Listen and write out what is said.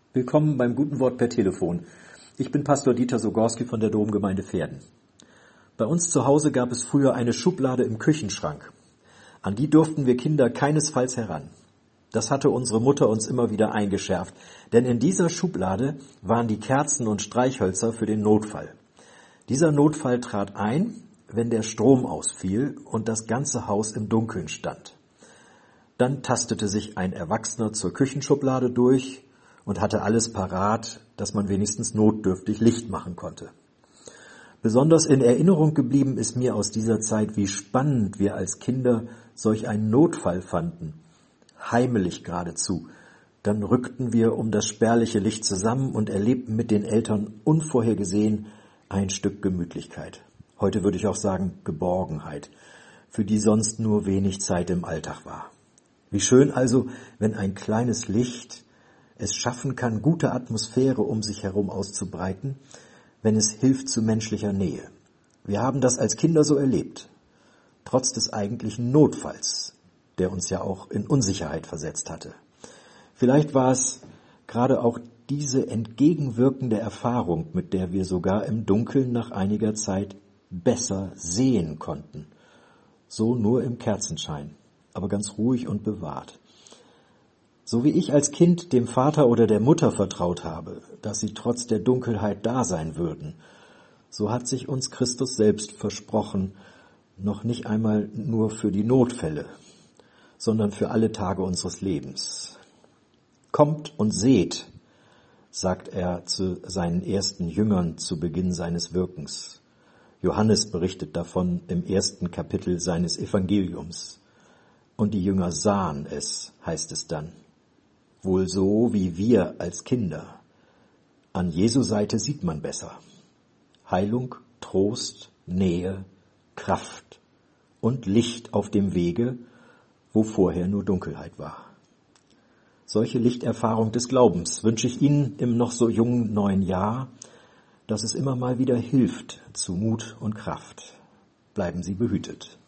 Willkommen beim Guten Wort per Telefon. Ich bin Pastor Dieter Sogorski von der Domgemeinde Verden. Bei uns zu Hause gab es früher eine Schublade im Küchenschrank. An die durften wir Kinder keinesfalls heran. Das hatte unsere Mutter uns immer wieder eingeschärft, denn in dieser Schublade waren die Kerzen und Streichhölzer für den Notfall. Dieser Notfall trat ein, wenn der Strom ausfiel und das ganze Haus im Dunkeln stand. Dann tastete sich ein Erwachsener zur Küchenschublade durch und hatte alles parat, dass man wenigstens notdürftig Licht machen konnte. Besonders in Erinnerung geblieben ist mir aus dieser Zeit, wie spannend wir als Kinder solch einen Notfall fanden. Heimelig geradezu. Dann rückten wir um das spärliche Licht zusammen und erlebten mit den Eltern unvorhergesehen ein Stück Gemütlichkeit. Heute würde ich auch sagen Geborgenheit, für die sonst nur wenig Zeit im Alltag war. Wie schön also, wenn ein kleines Licht es schaffen kann, gute Atmosphäre um sich herum auszubreiten, wenn es hilft zu menschlicher Nähe. Wir haben das als Kinder so erlebt, trotz des eigentlichen Notfalls, der uns ja auch in Unsicherheit versetzt hatte. Vielleicht war es gerade auch diese entgegenwirkende Erfahrung, mit der wir sogar im Dunkeln nach einiger Zeit besser sehen konnten. So nur im Kerzenschein, aber ganz ruhig und bewahrt. So wie ich als Kind dem Vater oder der Mutter vertraut habe, dass sie trotz der Dunkelheit da sein würden, so hat sich uns Christus selbst versprochen, noch nicht einmal nur für die Notfälle, sondern für alle Tage unseres Lebens. Kommt und seht, sagt er zu seinen ersten Jüngern zu Beginn seines Wirkens. Johannes berichtet davon im 1. Kapitel seines Evangeliums. Und die Jünger sahen es, heißt es dann. Wohl so wie wir als Kinder. An Jesu Seite sieht man besser. Heilung, Trost, Nähe, Kraft und Licht auf dem Wege, wo vorher nur Dunkelheit war. Solche Lichterfahrung des Glaubens wünsche ich Ihnen im noch so jungen neuen Jahr, dass es immer mal wieder hilft zu Mut und Kraft. Bleiben Sie behütet.